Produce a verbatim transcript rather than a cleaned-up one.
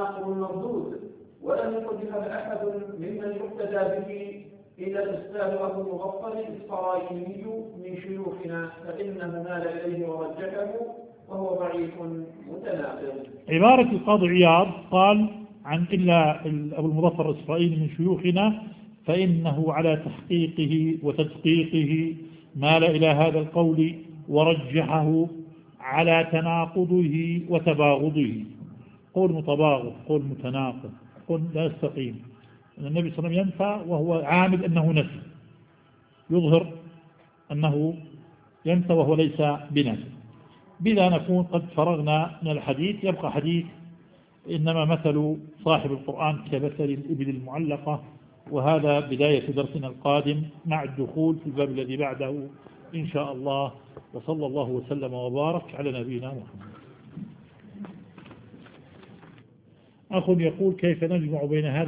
التناقض المردود. ولم يقل بهذا أحد ممن يقتدى به إلى الأستاذ أبو المغفر الإسرائيلي من شيوخنا، فإنه مال إليه ورجحه وهو ضعيف متناقض. عبارة القاضي عياض قال عن إلا أبو المظفر الإسرائيلي من شيوخنا فإنه على تحقيقه وتدقيقه مال إلى هذا القول ورجحه على تناقضه وتباغضه. قول متباغض، قول متناقض، قول لا يستقيم. النبي صلى الله عليه وسلم ينفى وهو عامد أنه نفي، يظهر أنه ينفى وهو ليس بنفي. بلا نكون قد فرغنا من الحديث. يبقى حديث إنما مثل صاحب القرآن كمثل الإبل المعلقة، وهذا بداية درسنا القادم مع الدخول في الباب الذي بعده إن شاء الله. وصلى الله وسلم وبارك على نبينا محمد. أخ يقول كيف نجمع بين هذا